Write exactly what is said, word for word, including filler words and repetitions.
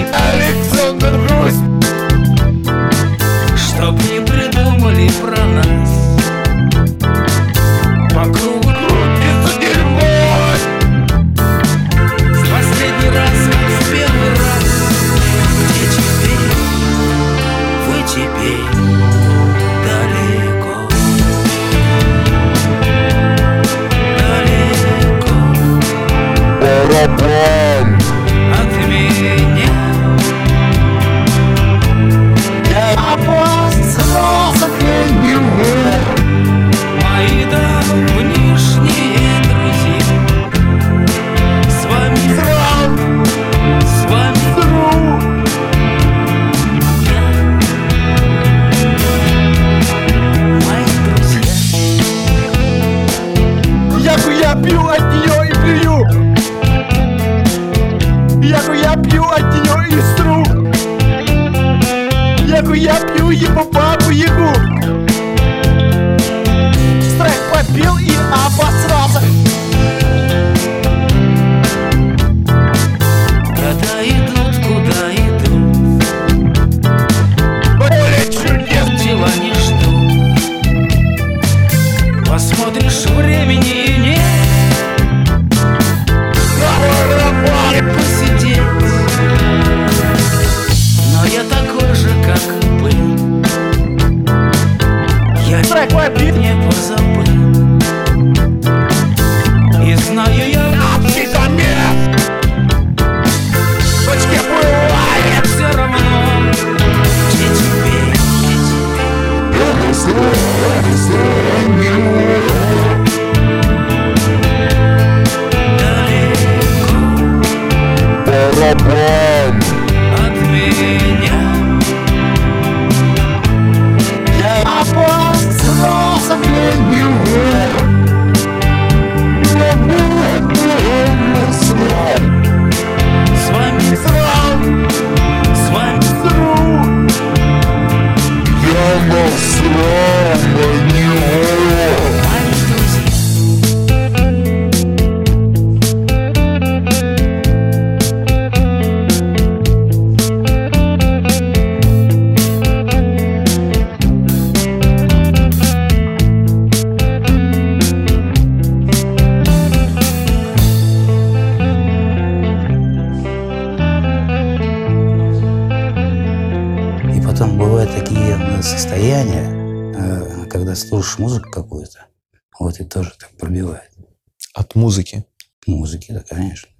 Александр Грусть, чтоб не придумали про нас. По кругу крутится дерьмо. в последний раз, как в первый раз. Где теперь, вы теперь далеко, далеко Барабан. от меня. Я обосрался для него. Мои давнишние друзья, с вами, Срал, с вами сру. я, мои друзья. Яку я пью от нее и плюю. Яку я пью от нее и стру. Яку я пью ему бабу Ягу. Страх попил и обосрался. Когда идут, куда идут, Поле чудес. дела не ждут. Посмотришь, времени и нет Барабан. посидеть. Но я такой же, как и был. Я Страх попил. не позабыл. И знаю я, Общий замес. Точки бывает. все равно, где теперь, где теперь далеко Барабан. от меня. Я обосрался для него. Я был срал, С вами, срал, с вами сру. Я насрал на него. мои друзья. И потом бывают такие э, состояния, э, когда слушаешь музыку какую-то, вот и тоже так пробивает. От музыки. Музыки, да, конечно.